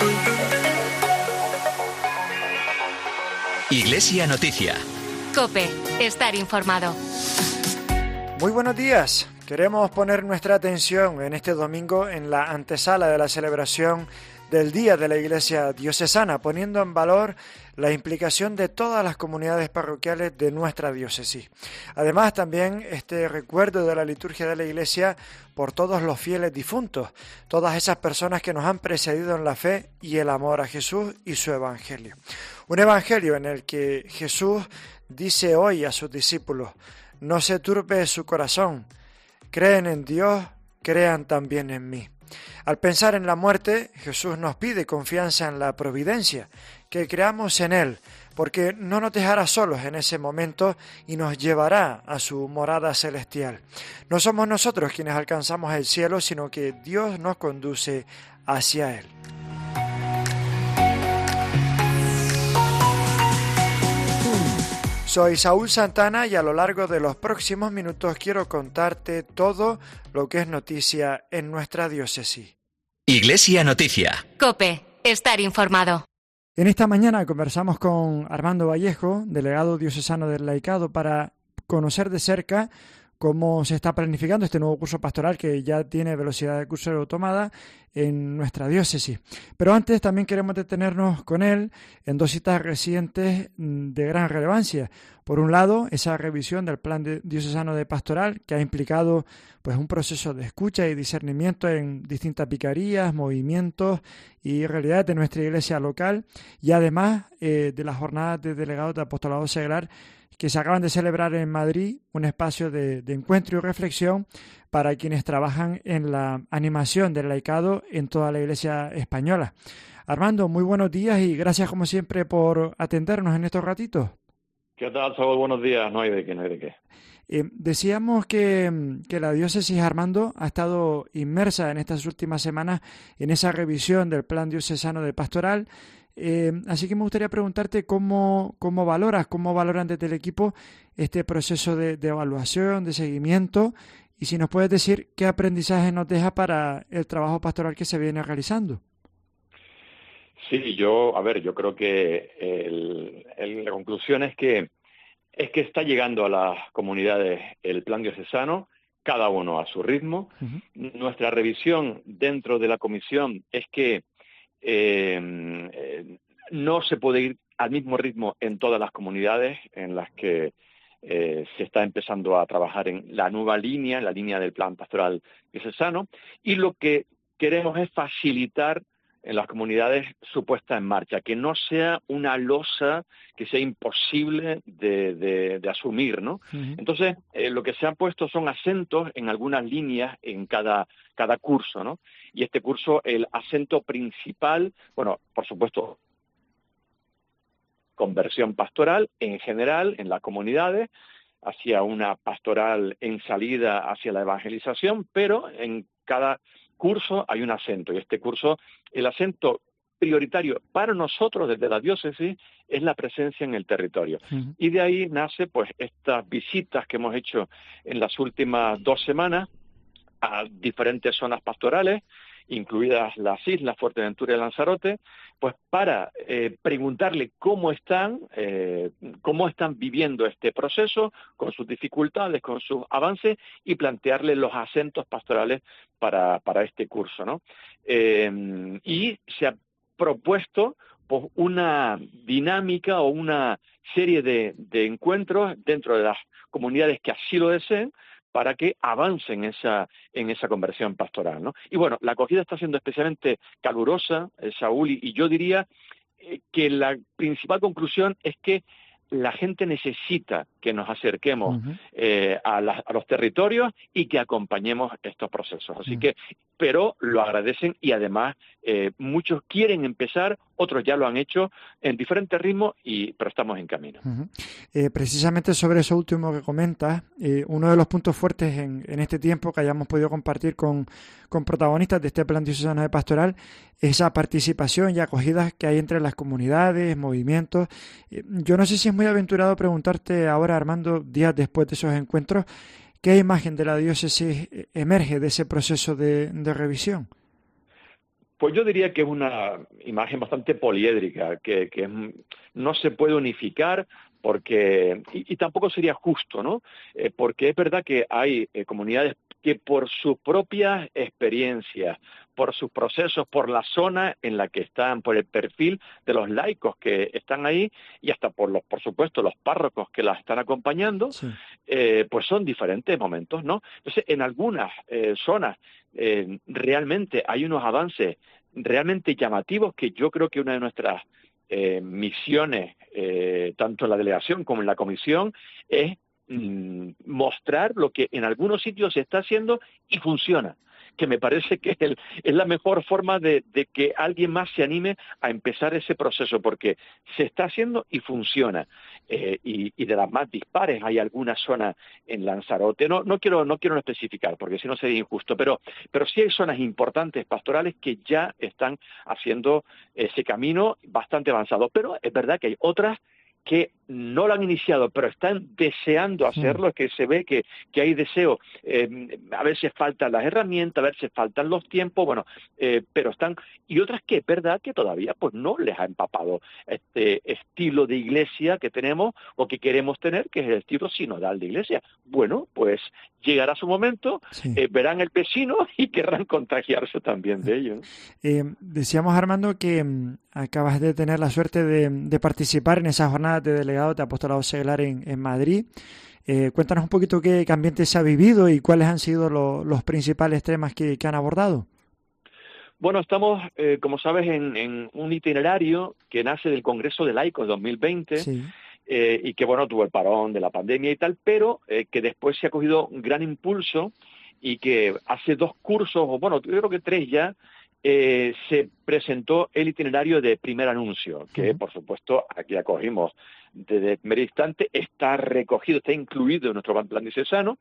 Iglesia Noticia. COPE. Estar informado. Muy buenos días. Queremos poner nuestra atención en este domingo en la antesala de la celebración del Día de la Iglesia Diocesana, poniendo en valor la implicación de todas las comunidades parroquiales de nuestra diócesis. Además, también este recuerdo de la liturgia de la Iglesia por todos los fieles difuntos, todas esas personas que nos han precedido en la fe y el amor a Jesús y su Evangelio. Un Evangelio en el que Jesús dice hoy a sus discípulos: no se turbe su corazón, creen en Dios, crean también en mí. Al pensar en la muerte, Jesús nos pide confianza en la providencia, que creamos en Él, porque no nos dejará solos en ese momento y nos llevará a su morada celestial. No somos nosotros quienes alcanzamos el cielo, sino que Dios nos conduce hacia Él. Soy Saúl Santana y a lo largo de los próximos minutos quiero contarte todo lo que es noticia en nuestra diócesis. Iglesia Noticia. COPE. Estar informado. En esta mañana conversamos con Armando Vallejo, delegado diocesano del laicado, para conocer de cerca cómo se está planificando este nuevo curso pastoral que ya tiene velocidad de crucero tomada en nuestra diócesis. Pero antes también queremos detenernos con él en dos citas recientes de gran relevancia. Por un lado, esa revisión del plan diocesano de pastoral que ha implicado pues un proceso de escucha y discernimiento en distintas vicarías, movimientos y realidades de nuestra iglesia local, y además de las jornadas de delegados de apostolado seglar que se acaban de celebrar en Madrid, un espacio de encuentro y reflexión para quienes trabajan en la animación del laicado en toda la Iglesia española. Armando, muy buenos días y gracias como siempre por atendernos en estos ratitos. ¿Qué tal, Saúl? Buenos días. No hay de qué. Decíamos que la diócesis, Armando, ha estado inmersa en estas últimas semanas en esa revisión del plan diocesano de pastoral. Así que me gustaría preguntarte cómo valoran desde el equipo este proceso de evaluación, de seguimiento, y si nos puedes decir qué aprendizaje nos deja para el trabajo pastoral que se viene realizando. Sí, yo creo que la conclusión es que está llegando a las comunidades el plan diocesano, cada uno a su ritmo. Uh-huh. Nuestra revisión dentro de la comisión es que no se puede ir al mismo ritmo en todas las comunidades en las que se está empezando a trabajar en la nueva línea, la línea del plan pastoral diocesano, y lo que queremos es facilitar en las comunidades su puesta en marcha, que no sea una losa que sea imposible de asumir, ¿no? Uh-huh. Entonces, lo que se han puesto son acentos en algunas líneas en cada curso, ¿no? Y este curso, el acento principal, bueno, por supuesto, conversión pastoral en general en las comunidades, hacia una pastoral en salida hacia la evangelización, pero en cada curso hay un acento, y este curso, el acento prioritario para nosotros desde la diócesis es la presencia en el territorio. Uh-huh. Y de ahí nace pues estas visitas que hemos hecho en las últimas 2 semanas a diferentes zonas pastorales, incluidas las islas Fuerteventura y Lanzarote, pues para preguntarle cómo están viviendo este proceso, con sus dificultades, con sus avances, y plantearle los acentos pastorales para este curso, ¿no? Y se ha propuesto pues una dinámica o una serie de encuentros dentro de las comunidades que así lo deseen, para que avancen en esa conversión pastoral, ¿no? Y bueno, la acogida está siendo especialmente calurosa, Saúl, y yo diría que la principal conclusión es que la gente necesita que nos acerquemos uh-huh. A los territorios y que acompañemos estos procesos. Así uh-huh. que, pero lo agradecen, y además muchos quieren empezar, otros ya lo han hecho en diferentes ritmos, pero estamos en camino. Uh-huh. Precisamente sobre eso último que comentas, uno de los puntos fuertes en este tiempo que hayamos podido compartir con protagonistas de este plan diocesano de pastoral, esa participación y acogida que hay entre las comunidades, movimientos. Yo no sé si es muy aventurado preguntarte ahora, Armando, días después de esos encuentros, ¿qué imagen de la diócesis emerge de ese proceso de revisión? Pues yo diría que es una imagen bastante poliédrica, que no se puede unificar porque y tampoco sería justo, ¿no? Porque es verdad que hay comunidades que por sus propias experiencias, por sus procesos, por la zona en la que están, por el perfil de los laicos que están ahí y hasta por supuesto, los párrocos que las están acompañando, sí. Pues son diferentes momentos, ¿no? Entonces, en algunas zonas realmente hay unos avances realmente llamativos que yo creo que una de nuestras misiones, tanto en la delegación como en la comisión, es mostrar lo que en algunos sitios se está haciendo y funciona, que me parece que es la mejor forma de que alguien más se anime a empezar ese proceso, porque se está haciendo y funciona. Y de las más dispares hay algunas zonas en Lanzarote, no quiero especificar porque si no sería injusto, pero sí hay zonas importantes pastorales que ya están haciendo ese camino bastante avanzado, pero es verdad que hay otras que no lo han iniciado, pero están deseando hacerlo, es que se ve que hay deseo. A veces faltan las herramientas, a veces faltan los tiempos, bueno, pero están, y otras que es verdad que todavía pues no les ha empapado este estilo de iglesia que tenemos o que queremos tener, que es el estilo sinodal de iglesia. Bueno, pues llegará su momento, sí. Verán el vecino y querrán contagiarse también de ello, ¿no? Decíamos, Armando, que acabas de tener la suerte de participar en esa jornada de delegado de apostolado seglar en Madrid. Cuéntanos un poquito qué ambiente se ha vivido y cuáles han sido los principales temas que han abordado. Bueno, estamos, como sabes, en un itinerario que nace del Congreso de Laicos 2020, sí. Y que, bueno, tuvo el parón de la pandemia y tal, pero que después se ha cogido un gran impulso y que hace 2 cursos, o bueno, yo creo que 3 ya, se presentó el itinerario de primer anuncio, que por supuesto aquí acogimos desde el primer instante, está recogido, está incluido en nuestro plan diocesano,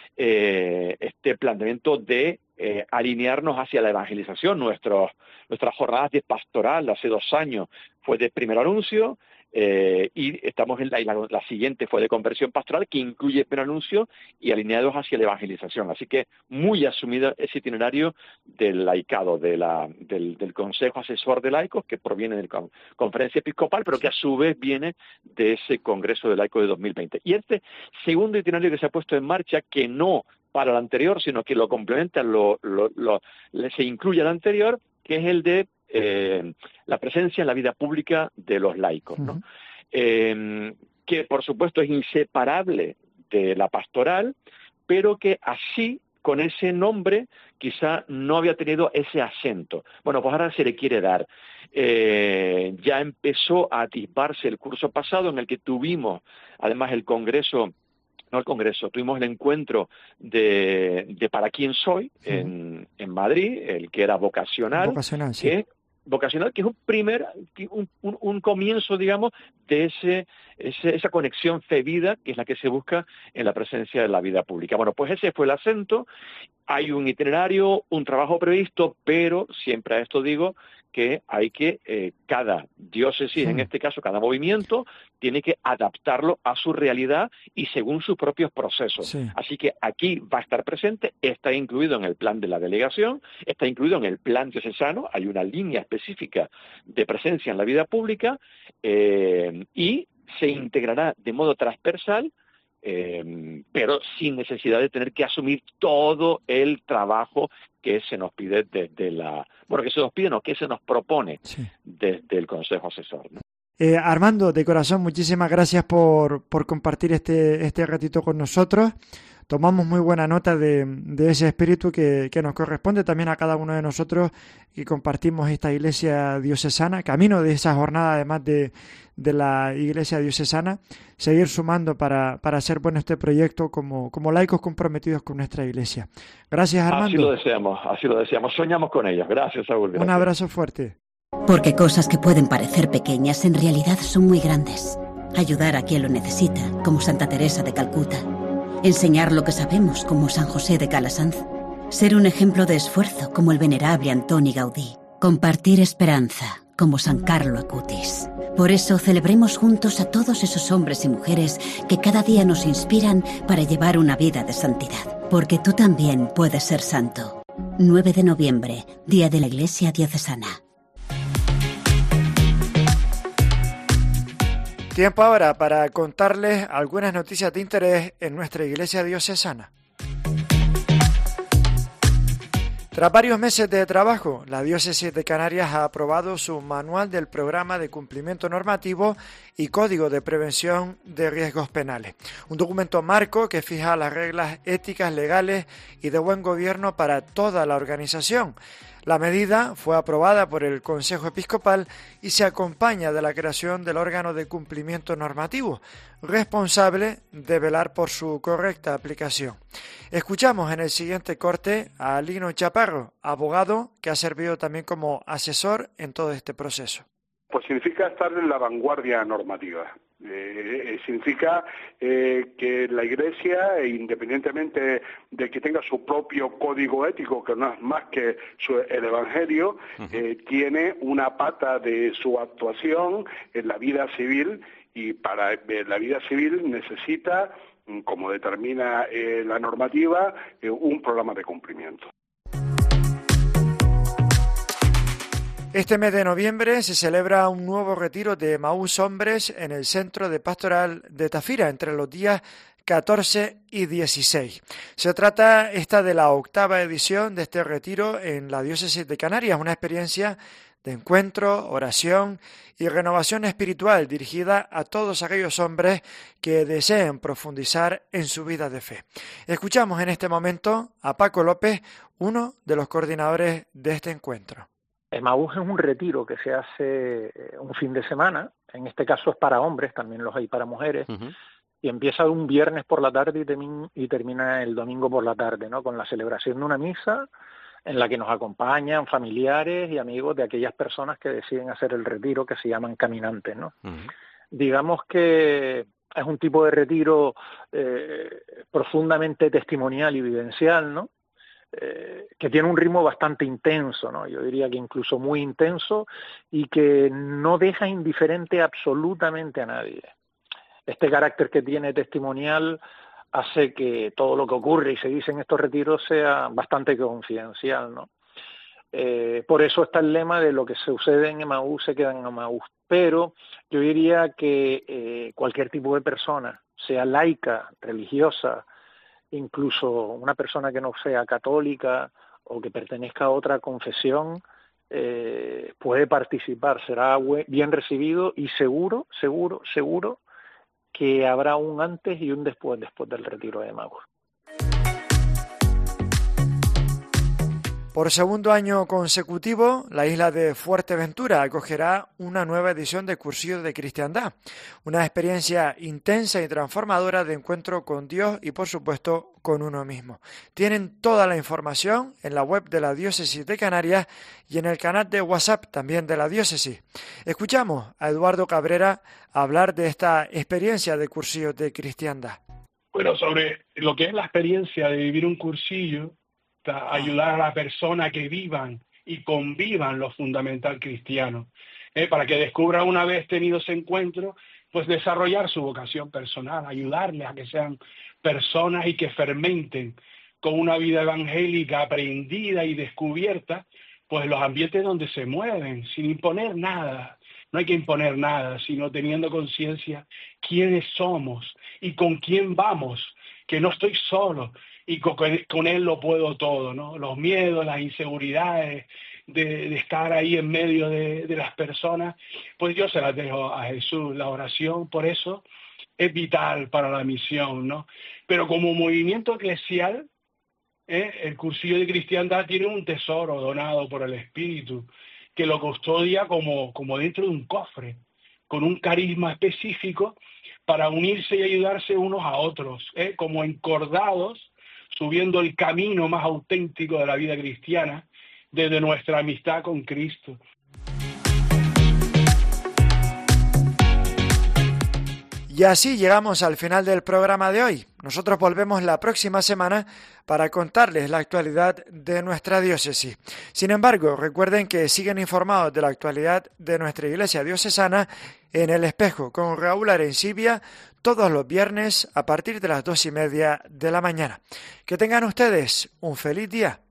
este planteamiento de alinearnos hacia la evangelización. Nuestras jornadas de pastoral hace 2 años fue de primer anuncio, y estamos en la siguiente fue de conversión pastoral, que incluye el anuncio y alineados hacia la evangelización. Así que muy asumido ese itinerario del laicado, del Consejo Asesor de Laicos, que proviene de la Conferencia Episcopal, pero que a su vez viene de ese Congreso de Laicos de 2020. Y este segundo itinerario que se ha puesto en marcha, que no para el anterior, sino que lo complementa, se incluye al anterior, que es el de la presencia en la vida pública de los laicos, ¿no? Que por supuesto es inseparable de la pastoral, pero que así, con ese nombre, quizá no había tenido ese acento. Bueno, pues ahora se le quiere dar. Ya empezó a atisbarse el curso pasado, en el que tuvimos además tuvimos el encuentro de Para quién soy, sí. en Madrid, el que era vocacional, sí. Vocacional, que es un comienzo, digamos, de esa conexión fe-vida, que es la que se busca en la presencia de la vida pública. Bueno, pues ese fue el acento. Hay un itinerario, un trabajo previsto, pero siempre a esto digo que hay que, cada diócesis, en este caso cada movimiento, tiene que adaptarlo a su realidad y según sus propios procesos. Sí. Así que aquí va a estar presente, está incluido en el plan de la delegación, está incluido en el plan diocesano, hay una línea específica de presencia en la vida pública, y se integrará de modo transversal, pero sin necesidad de tener que asumir todo el trabajo que se nos pide que se nos propone desde el Consejo Asesor, ¿no? Armando, de corazón, muchísimas gracias por compartir este ratito con nosotros. Tomamos muy buena nota de ese espíritu que nos corresponde también a cada uno de nosotros y compartimos esta iglesia diocesana, camino de esa jornada además de la iglesia diocesana, seguir sumando para hacer bueno este proyecto como laicos comprometidos con nuestra iglesia. Gracias, Armando. Así lo deseamos, soñamos con ellos. Gracias, Saúl. Gracias. Un abrazo fuerte. Porque cosas que pueden parecer pequeñas en realidad son muy grandes. Ayudar a quien lo necesita, como Santa Teresa de Calcuta. Enseñar lo que sabemos, como San José de Calasanz. Ser un ejemplo de esfuerzo, como el venerable Antoni Gaudí. Compartir esperanza, como San Carlo Acutis. Por eso celebremos juntos a todos esos hombres y mujeres que cada día nos inspiran para llevar una vida de santidad. Porque tú también puedes ser santo. 9 de noviembre, Día de la Iglesia Diocesana. Tiempo ahora para contarles algunas noticias de interés en nuestra Iglesia Diocesana. Tras varios meses de trabajo, la Diócesis de Canarias ha aprobado su Manual del Programa de Cumplimiento Normativo y Código de Prevención de Riesgos Penales, un documento marco que fija las reglas éticas, legales y de buen gobierno para toda la organización. La medida fue aprobada por el Consejo Episcopal y se acompaña de la creación del órgano de cumplimiento normativo, responsable de velar por su correcta aplicación. Escuchamos en el siguiente corte a Lino Chaparro, abogado que ha servido también como asesor en todo este proceso. Pues significa estar en la vanguardia normativa. Significa que la Iglesia, independientemente de que tenga su propio código ético, que no es más que el Evangelio, tiene una pata de su actuación en la vida civil, y para la vida civil necesita, como determina la normativa, un programa de cumplimiento. Este mes de noviembre se celebra un nuevo retiro de Emaús Hombres en el Centro de Pastoral de Tafira entre los días 14 y 16. Se trata de la 8ª edición de este retiro en la Diócesis de Canarias, una experiencia de encuentro, oración y renovación espiritual dirigida a todos aquellos hombres que deseen profundizar en su vida de fe. Escuchamos en este momento a Paco López, uno de los coordinadores de este encuentro. Emaús es un retiro que se hace un fin de semana, en este caso es para hombres, también los hay para mujeres, y empieza un viernes por la tarde y termina el domingo por la tarde, ¿no? Con la celebración de una misa en la que nos acompañan familiares y amigos de aquellas personas que deciden hacer el retiro, que se llaman caminantes, ¿no? Digamos que es un tipo de retiro profundamente testimonial y vivencial, ¿no? Que tiene un ritmo bastante intenso, ¿no? Yo diría que incluso muy intenso, y que no deja indiferente absolutamente a nadie. Este carácter que tiene testimonial hace que todo lo que ocurre y se dice en estos retiros sea bastante confidencial, ¿no? Por eso está el lema de lo que sucede en Emaús se queda en Emaús. Pero yo diría que cualquier tipo de persona, sea laica, religiosa, incluso una persona que no sea católica o que pertenezca a otra confesión, puede participar, será bien recibido y seguro que habrá un antes y un después del retiro de Emaús. Por segundo año consecutivo, la isla de Fuerteventura acogerá una nueva edición de Cursillo de Cristiandad, una experiencia intensa y transformadora de encuentro con Dios y, por supuesto, con uno mismo. Tienen toda la información en la web de la Diócesis de Canarias y en el canal de WhatsApp también de la Diócesis. Escuchamos a Eduardo Cabrera hablar de esta experiencia de Cursillo de Cristiandad. Bueno, sobre lo que es la experiencia de vivir un cursillo, ayudar a la persona que vivan y convivan lo fundamental cristiano, para que descubra, una vez tenido ese encuentro, pues desarrollar su vocación personal, ayudarles a que sean personas y que fermenten con una vida evangélica aprendida y descubierta, pues los ambientes donde se mueven, sin imponer nada. No hay que imponer nada, sino teniendo conciencia quiénes somos y con quién vamos, que no estoy solo, y con él lo puedo todo, ¿no? Los miedos, las inseguridades de estar ahí en medio de las personas, pues yo se las dejo a Jesús. La oración, por eso, es vital para la misión, ¿no? Pero como movimiento eclesial, el Cursillo de Cristiandad tiene un tesoro donado por el Espíritu, que lo custodia como dentro de un cofre, con un carisma específico para unirse y ayudarse unos a otros, como encordados, subiendo el camino más auténtico de la vida cristiana desde nuestra amistad con Cristo. Y así llegamos al final del programa de hoy. Nosotros volvemos la próxima semana para contarles la actualidad de nuestra diócesis. Sin embargo, recuerden que siguen informados de la actualidad de nuestra iglesia diocesana en El Espejo con Raúl Arencibia todos los viernes a partir de las 2:30 de la mañana. Que tengan ustedes un feliz día.